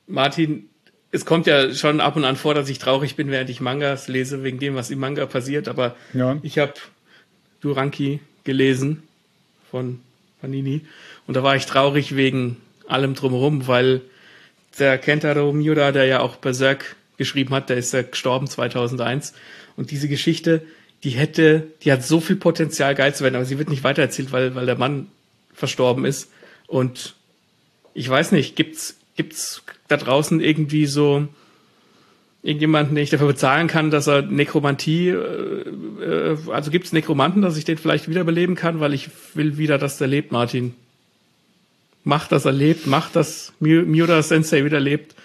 Martin, es kommt ja schon ab und an vor, dass ich traurig bin, während ich Mangas lese, wegen dem, was im Manga passiert. Aber ich habe Duranki gelesen von Panini und da war ich traurig wegen allem drumherum, weil der Kentaro Miura, der ja auch Berserk geschrieben hat, der ist ja gestorben 2001 und diese Geschichte, die hat so viel Potenzial, geil zu werden, aber sie wird nicht weitererzählt, weil der Mann verstorben ist. Und ich weiß nicht, gibt's da draußen irgendwie so irgendjemanden, den ich dafür bezahlen kann, dass er Nekromantie, also gibt's Nekromanten, dass ich den vielleicht wiederbeleben kann, weil ich will wieder, dass der lebt, Martin. Mach, dass er lebt, mach, dass Miura-Sensei wieder lebt.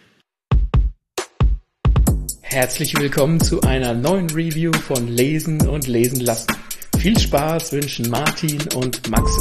Herzlich willkommen zu einer neuen Review von Lesen und Lesen lassen. Viel Spaß wünschen Martin und Maxe.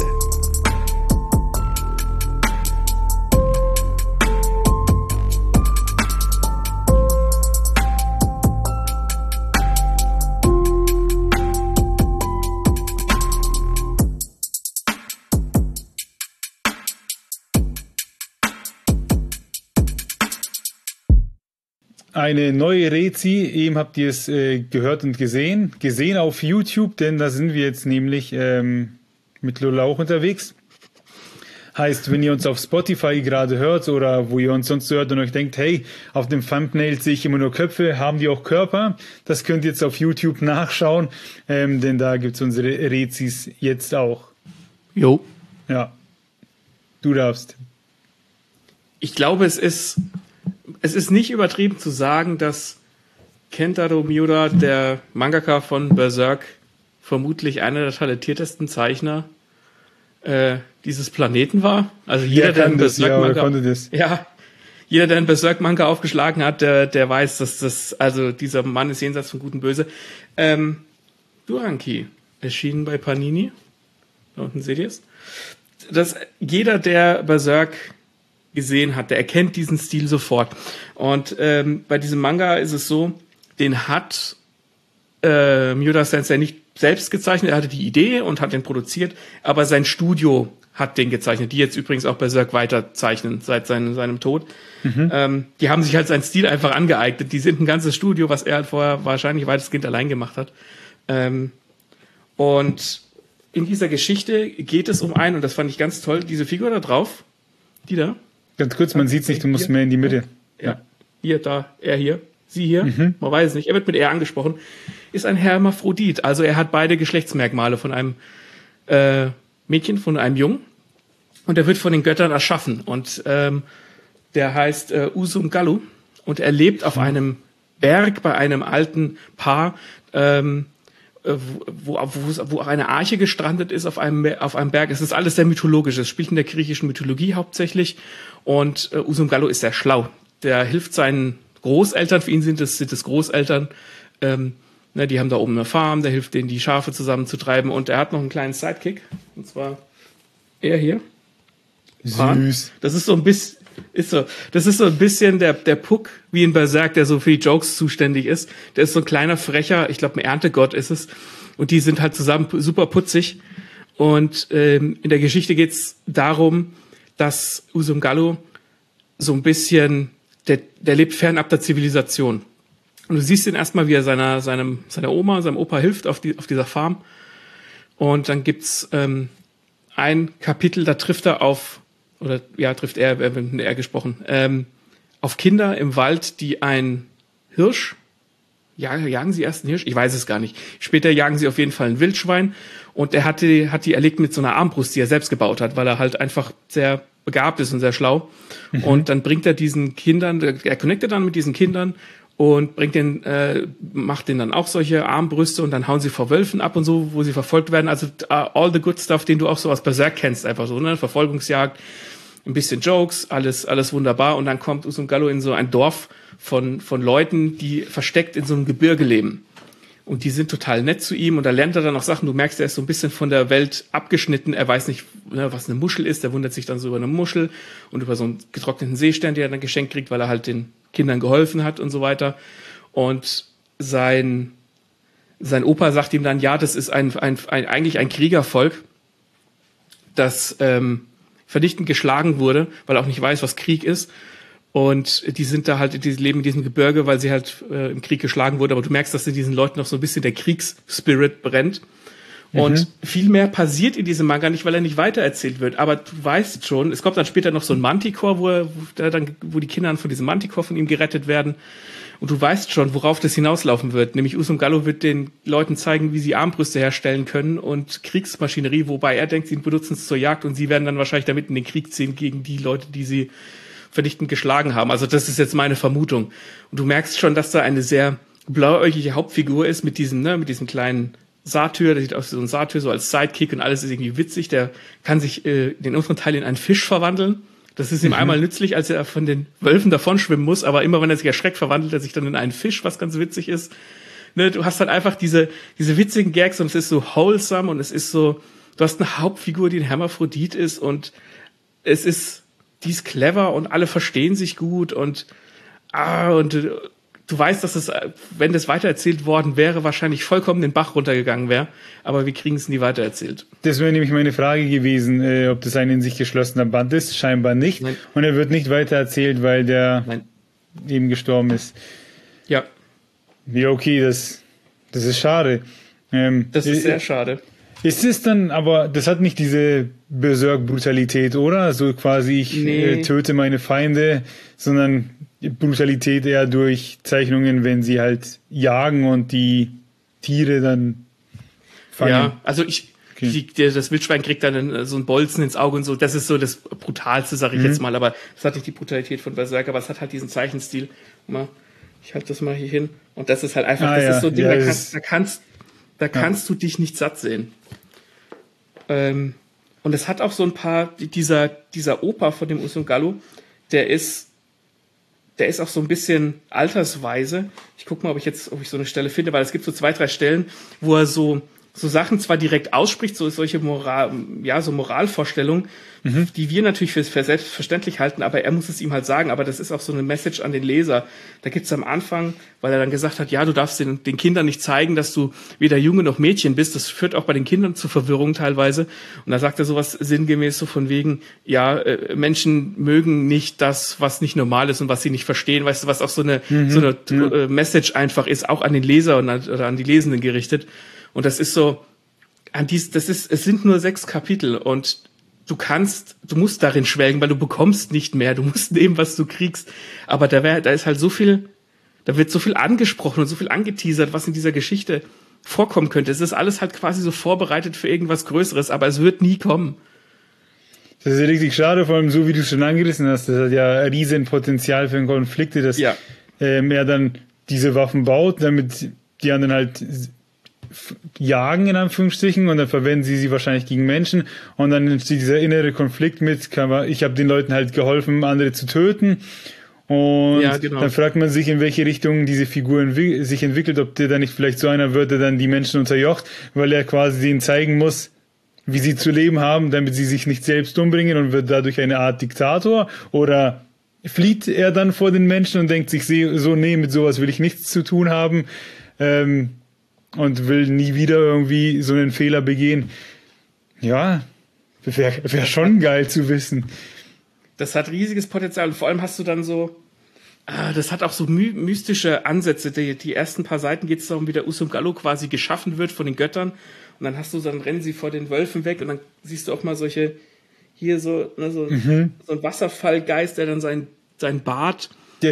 Eine neue Rezi, eben habt ihr es gehört und gesehen auf YouTube, denn da sind wir jetzt nämlich mit Lola auch unterwegs. Heißt, wenn ihr uns auf Spotify gerade hört oder wo ihr uns sonst hört und euch denkt, hey, auf dem Thumbnail sehe ich immer nur Köpfe, haben die auch Körper? Das könnt ihr jetzt auf YouTube nachschauen, denn da gibt's unsere Rezis jetzt auch. Jo. Ja, du darfst. Ich glaube, es ist nicht übertrieben zu sagen, dass Kentaro Miura, der Mangaka von Berserk, vermutlich einer der talentiertesten Zeichner dieses Planeten war. Also jeder, der einen Berserk-Manga aufgeschlagen hat, der weiß, dass dieser Mann ist jenseits von Gut und Böse. Duranki, erschienen bei Panini. Da unten seht ihr es. Jeder, der Berserk gesehen hat, der erkennt diesen Stil sofort. Und bei diesem Manga ist es so, den hat Miura Sensei nicht selbst gezeichnet, er hatte die Idee und hat den produziert, aber sein Studio hat den gezeichnet, die jetzt übrigens auch Berserk weiterzeichnen seit seinem Tod. Mhm. Die haben sich halt seinen Stil einfach angeeignet. Die sind ein ganzes Studio, was er halt vorher wahrscheinlich weitestgehend allein gemacht hat. Und in dieser Geschichte geht es um und das fand ich ganz toll, diese Figur da drauf, die da. Ganz kurz, man sieht's nicht, du musst mehr in die Mitte. Ja. Hier, da, er hier, sie hier, man weiß es nicht, er wird mit er angesprochen, ist ein Hermaphrodit, also er hat beide Geschlechtsmerkmale von einem Mädchen, von einem Jungen und er wird von den Göttern erschaffen und der heißt Usum Gallu und er lebt auf einem Berg bei einem alten Paar, wo auch eine Arche gestrandet ist auf einem Berg. Es ist alles sehr mythologisch. Es spielt in der griechischen Mythologie hauptsächlich. Und Usum Gallu ist sehr schlau. Der hilft seinen Großeltern. Für ihn sind es Großeltern. Die haben da oben eine Farm. Der hilft denen, die Schafe zusammenzutreiben. Und er hat noch einen kleinen Sidekick. Und zwar er hier. Süß. Das ist so ein bisschen der Puck wie in Berserk, der so für die Jokes zuständig ist. Der ist so ein kleiner Frecher, ich glaube ein Erntegott ist es. Und die sind halt zusammen super putzig. Und in der Geschichte geht's darum, dass Usum Gallu so ein bisschen, der lebt fernab der Zivilisation. Und du siehst ihn erstmal, wie er seiner Oma, seinem Opa hilft auf dieser Farm. Und dann gibt's ein Kapitel, da trifft er auf Kinder im Wald, die ein Hirsch, jagen sie erst einen Hirsch? Ich weiß es gar nicht. Später jagen sie auf jeden Fall ein Wildschwein und er hat die erlegt mit so einer Armbrust, die er selbst gebaut hat, weil er halt einfach sehr begabt ist und sehr schlau. Mhm. Und dann bringt er er connectet dann mit diesen Kindern und macht denen dann auch solche Armbrüste und dann hauen sie vor Wölfen ab und so, wo sie verfolgt werden. Also all the good stuff, den du auch so aus Berserk kennst, einfach so, ne? Verfolgungsjagd, ein bisschen Jokes, alles wunderbar. Und dann kommt Usum Gallu in so ein Dorf von Leuten, die versteckt in so einem Gebirge leben. Und die sind total nett zu ihm und da lernt er dann auch Sachen. Du merkst, er ist so ein bisschen von der Welt abgeschnitten. Er weiß nicht, was eine Muschel ist. Er wundert sich dann so über eine Muschel und über so einen getrockneten Seestern, den er dann geschenkt kriegt, weil er halt den Kindern geholfen hat und so weiter. Und sein Opa sagt ihm dann, ja, das ist eigentlich ein Kriegervolk, das vernichtend geschlagen wurde, weil er auch nicht weiß, was Krieg ist. Und die sind da halt, die leben in diesem Gebirge, weil sie halt im Krieg geschlagen wurden. Aber du merkst, dass in diesen Leuten noch so ein bisschen der Kriegsspirit brennt. Und viel mehr passiert in diesem Manga nicht, weil er nicht weitererzählt wird. Aber du weißt schon, es kommt dann später noch so ein Manticore, wo die Kinder dann von diesem Manticore von ihm gerettet werden. Und du weißt schon, worauf das hinauslaufen wird. Nämlich Usum Gallo wird den Leuten zeigen, wie sie Armbrüste herstellen können und Kriegsmaschinerie, wobei er denkt, sie benutzen es zur Jagd und sie werden dann wahrscheinlich damit in den Krieg ziehen gegen die Leute, die sie vernichtend geschlagen haben. Also das ist jetzt meine Vermutung. Und du merkst schon, dass da eine sehr blauäugige Hauptfigur ist mit diesem kleinen Satyr, der sieht aus wie so ein Satyr, so als Sidekick und alles ist irgendwie witzig. Der kann sich in den unteren Teil in einen Fisch verwandeln. Das ist ihm einmal nützlich, als er von den Wölfen davon schwimmen muss, aber immer wenn er sich erschreckt, verwandelt er sich dann in einen Fisch, was ganz witzig ist. Ne, du hast halt einfach diese witzigen Gags und es ist so wholesome und es ist so, du hast eine Hauptfigur, die ein Hermaphrodit ist und die ist clever und alle verstehen sich gut und du weißt, dass es, wenn das weitererzählt worden wäre, wahrscheinlich vollkommen den Bach runtergegangen wäre, aber wir kriegen es nie weitererzählt. Das wäre nämlich meine Frage gewesen, ob das ein in sich geschlossener Band ist. Scheinbar nicht. Nein. Und er wird nicht weitererzählt, weil der eben gestorben ist. Ja. Ja, okay, das ist schade. Das ist sehr schade. Ist es dann, aber das hat nicht diese Berserk-Brutalität, oder? So quasi, ich töte meine Feinde, sondern Brutalität eher durch Zeichnungen, wenn sie halt jagen und die Tiere dann fangen. Ja, also das Wildschwein kriegt dann so einen Bolzen ins Auge und so. Das ist so das Brutalste, sag ich jetzt mal. Aber das hat nicht die Brutalität von Berserk, aber es hat halt diesen Zeichenstil. Ich halte das mal hier hin. Und das ist halt einfach, ist so ein Ding, da kannst du dich nicht satt sehen. Und es hat auch so ein paar, dieser Opa von dem Usum Gallo, der ist auch so ein bisschen altersweise. Ich gucke mal, ob ich so eine Stelle finde, weil es gibt so 2, 3 Stellen, wo er so Sachen zwar direkt ausspricht, so solche Moralvorstellungen, die wir natürlich für selbstverständlich halten, aber er muss es ihm halt sagen, aber das ist auch so eine Message an den Leser. Da gibt's am Anfang, weil er dann gesagt hat, ja, du darfst den Kindern nicht zeigen, dass du weder Junge noch Mädchen bist, das führt auch bei den Kindern zu Verwirrung teilweise, und da sagt er sowas sinngemäß so von wegen, ja, Menschen mögen nicht das, was nicht normal ist und was sie nicht verstehen, weißt du, was auch so eine Message einfach ist, auch an den Leser oder an die Lesenden gerichtet. Und das ist so, es sind nur 6 Kapitel und du musst darin schwelgen, weil du bekommst nicht mehr, du musst nehmen, was du kriegst. Aber da ist halt so viel, da wird so viel angesprochen und so viel angeteasert, was in dieser Geschichte vorkommen könnte. Es ist alles halt quasi so vorbereitet für irgendwas Größeres, aber es wird nie kommen. Das ist ja richtig schade, vor allem so, wie du es schon angerissen hast. Das hat ja ein riesen Potenzial für Konflikte, dass er dann diese Waffen baut, damit die anderen halt jagen, in Anführungsstrichen, und dann verwenden sie wahrscheinlich gegen Menschen und dann entsteht dieser innere Konflikt ich habe den Leuten halt geholfen, andere zu töten, und dann fragt man sich, in welche Richtung diese Figur sich entwickelt, ob der dann nicht vielleicht so einer wird, der dann die Menschen unterjocht, weil er quasi denen zeigen muss, wie sie zu leben haben, damit sie sich nicht selbst umbringen, und wird dadurch eine Art Diktator, oder flieht er dann vor den Menschen und denkt sich so, nee, mit sowas will ich nichts zu tun haben, und will nie wieder irgendwie so einen Fehler begehen. Ja, wäre schon geil zu wissen. Das hat riesiges Potenzial. Und vor allem hast du dann so, das hat auch so mystische Ansätze. Die ersten paar Seiten geht es darum, wie der Usum Gallo quasi geschaffen wird von den Göttern. Und dann rennen sie vor den Wölfen weg und dann siehst du auch mal solche, hier so ein Wasserfallgeist, der dann sein Bart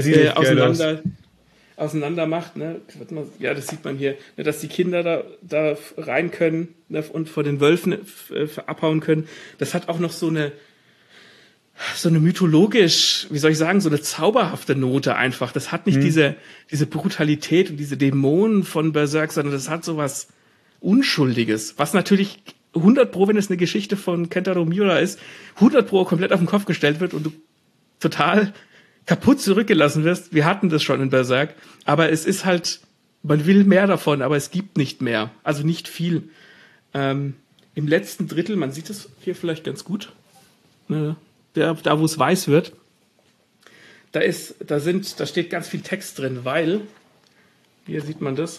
auseinander macht, ne? Ja, das sieht man hier, ne, dass die Kinder da rein können, ne, und vor den Wölfen abhauen können. Das hat auch noch so eine mythologisch, wie soll ich sagen, so eine zauberhafte Note einfach. Das hat nicht diese Brutalität und diese Dämonen von Berserk, sondern das hat so was Unschuldiges, was natürlich 100%, wenn es eine Geschichte von Kentaro Miura ist, 100% komplett auf den Kopf gestellt wird und du total kaputt zurückgelassen wirst. Wir hatten das schon in Berserk, aber es ist halt, man will mehr davon, aber es gibt nicht mehr, also nicht viel. Im letzten Drittel, man sieht es hier vielleicht ganz gut, ne, da wo es weiß wird, da steht ganz viel Text drin, weil, hier sieht man das,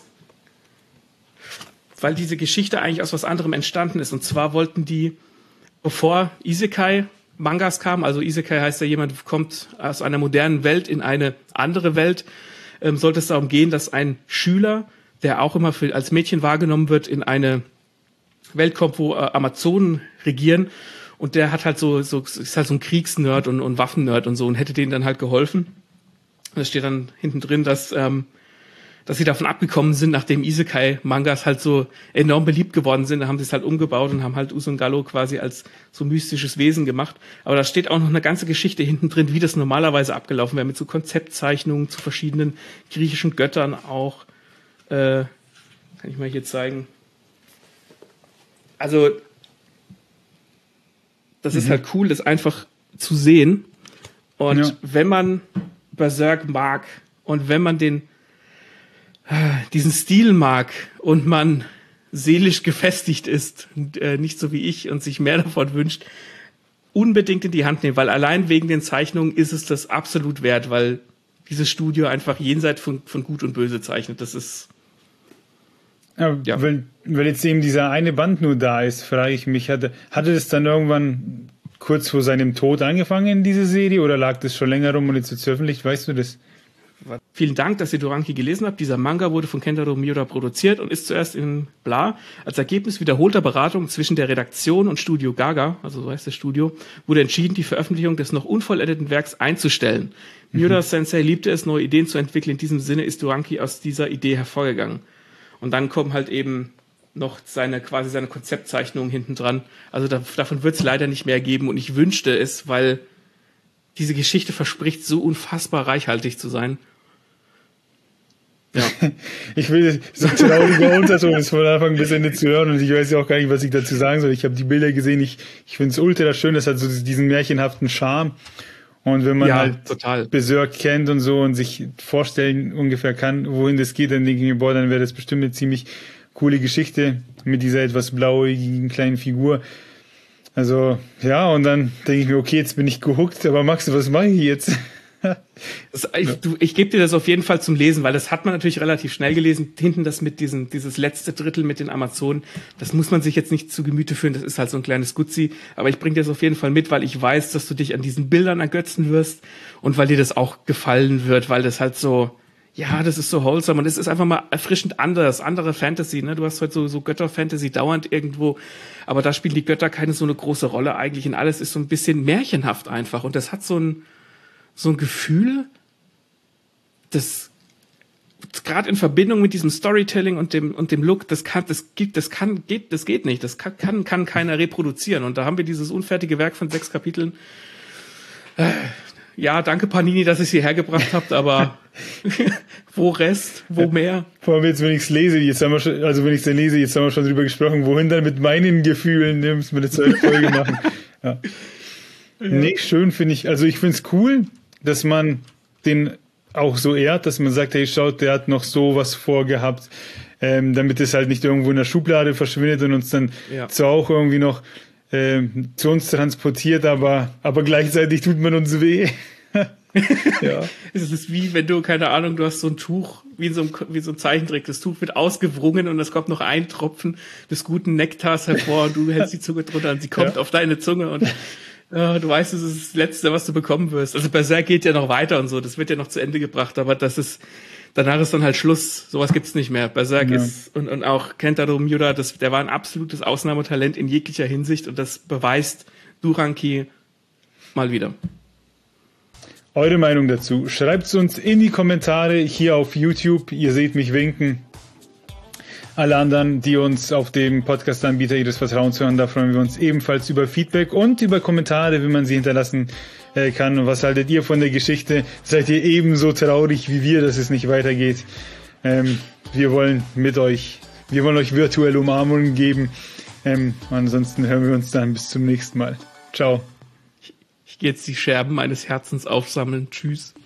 weil diese Geschichte eigentlich aus was anderem entstanden ist, und zwar wollten die, bevor Isekai Mangas kam. Also Isekai heißt ja, jemand kommt aus einer modernen Welt in eine andere Welt. Sollte es darum gehen, dass ein Schüler, der auch immer als Mädchen wahrgenommen wird, in eine Welt kommt, wo Amazonen regieren. Und der hat halt ist halt so ein Kriegsnerd und Waffennerd und so und hätte denen dann halt geholfen. Und da steht dann hinten drin, dass sie davon abgekommen sind, nachdem Isekai-Mangas halt so enorm beliebt geworden sind. Da haben sie es halt umgebaut und haben halt Usun-Gallo quasi als so mystisches Wesen gemacht. Aber da steht auch noch eine ganze Geschichte hinten drin, wie das normalerweise abgelaufen wäre, mit so Konzeptzeichnungen zu verschiedenen griechischen Göttern auch. Kann ich mal hier zeigen. Also, das ist halt cool, das einfach zu sehen. Und wenn man Berserk mag und wenn man diesen Stil mag und man seelisch gefestigt ist, nicht so wie ich und sich mehr davon wünscht, unbedingt in die Hand nehmen, weil allein wegen den Zeichnungen ist es das absolut wert, weil dieses Studio einfach jenseits von Gut und Böse zeichnet. Das ist ja. Weil jetzt eben dieser eine Band nur da ist, frage ich mich, hatte das dann irgendwann kurz vor seinem Tod angefangen, diese Serie, oder lag das schon länger rum und jetzt veröffentlicht? Weißt du das? Vielen Dank, dass ihr Duranki gelesen habt. Dieser Manga wurde von Kentaro Miura produziert und ist zuerst in Bla als Ergebnis wiederholter Beratungen zwischen der Redaktion und Studio Gaga, also so heißt das Studio, wurde entschieden, die Veröffentlichung des noch unvollendeten Werks einzustellen. Miura-Sensei liebte es, neue Ideen zu entwickeln. In diesem Sinne ist Duranki aus dieser Idee hervorgegangen. Und dann kommen halt eben noch seine Konzeptzeichnungen hinten dran. Also davon wird es leider nicht mehr geben und ich wünschte es, weil diese Geschichte verspricht so unfassbar reichhaltig zu sein. Ja. Ich will so trauriger Unterton ist von Anfang bis Ende zu hören und ich weiß ja auch gar nicht, was ich dazu sagen soll. Ich habe die Bilder gesehen, ich finde es ultra schön, das hat so diesen märchenhaften Charme. Und wenn man total Berserk kennt und so und sich vorstellen ungefähr kann, wohin das geht, dann denke ich mir, boah, dann wäre das bestimmt eine ziemlich coole Geschichte mit dieser etwas blauäugigen kleinen Figur. Also, ja, und dann denke ich mir, okay, jetzt bin ich gehuckt, aber Max, was mache ich jetzt? Ich gebe dir das auf jeden Fall zum Lesen, weil das hat man natürlich relativ schnell gelesen. Hinten das mit dieses letzte Drittel mit den Amazonen, das muss man sich jetzt nicht zu Gemüte führen, das ist halt so ein kleines Gutzi. Aber ich bringe dir das auf jeden Fall mit, weil ich weiß, dass du dich an diesen Bildern ergötzen wirst und weil dir das auch gefallen wird, weil das halt so, ja, das ist so wholesome und es ist einfach mal erfrischend andere Fantasy, ne? Du hast halt so Götter-Fantasy dauernd irgendwo, aber da spielen die Götter keine so eine große Rolle eigentlich und alles ist so ein bisschen märchenhaft einfach und das hat so ein Gefühl, das gerade in Verbindung mit diesem Storytelling und dem Look, das geht nicht, das kann keiner reproduzieren und da haben wir dieses unfertige Werk von 6 Kapiteln. Ja, danke Panini, dass ihr es hierher gebracht habt, aber wo mehr? Vor allem jetzt, wenn ich es lese, jetzt haben wir schon drüber gesprochen, wohin dann mit meinen Gefühlen, ne, müssen wir eine zweite Folge machen. Ja. Nee, schön finde ich, also ich finde es cool, dass man den auch so ehrt, dass man sagt, hey, schaut, der hat noch sowas vorgehabt, damit es halt nicht irgendwo in der Schublade verschwindet und uns dann zwar auch irgendwie noch zu uns transportiert, aber gleichzeitig tut man uns weh. Ja. Es ist wie, wenn du, keine Ahnung, du hast so ein Tuch, wie so ein Zeichentrick, das Tuch wird ausgewrungen und es kommt noch ein Tropfen des guten Nektars hervor und du hältst die Zunge drunter und sie kommt auf deine Zunge und du weißt, es ist das Letzte, was du bekommen wirst. Also Berserk geht ja noch weiter und so, das wird ja noch zu Ende gebracht, aber danach ist dann halt Schluss, sowas gibt's nicht mehr. Berserk ist, und auch Kentaro Miura, der war ein absolutes Ausnahmetalent in jeglicher Hinsicht und das beweist Duranki mal wieder. Eure Meinung dazu? Schreibt es uns in die Kommentare hier auf YouTube. Ihr seht mich winken. Alle anderen, die uns auf dem Podcast-Anbieter ihres Vertrauens hören, da freuen wir uns ebenfalls über Feedback und über Kommentare, wie man sie hinterlassen kann. Und was haltet ihr von der Geschichte? Seid ihr ebenso traurig wie wir, dass es nicht weitergeht? Wir wollen euch virtuelle Umarmungen geben. Ansonsten hören wir uns dann bis zum nächsten Mal. Ciao. Ich gehe jetzt die Scherben meines Herzens aufsammeln. Tschüss.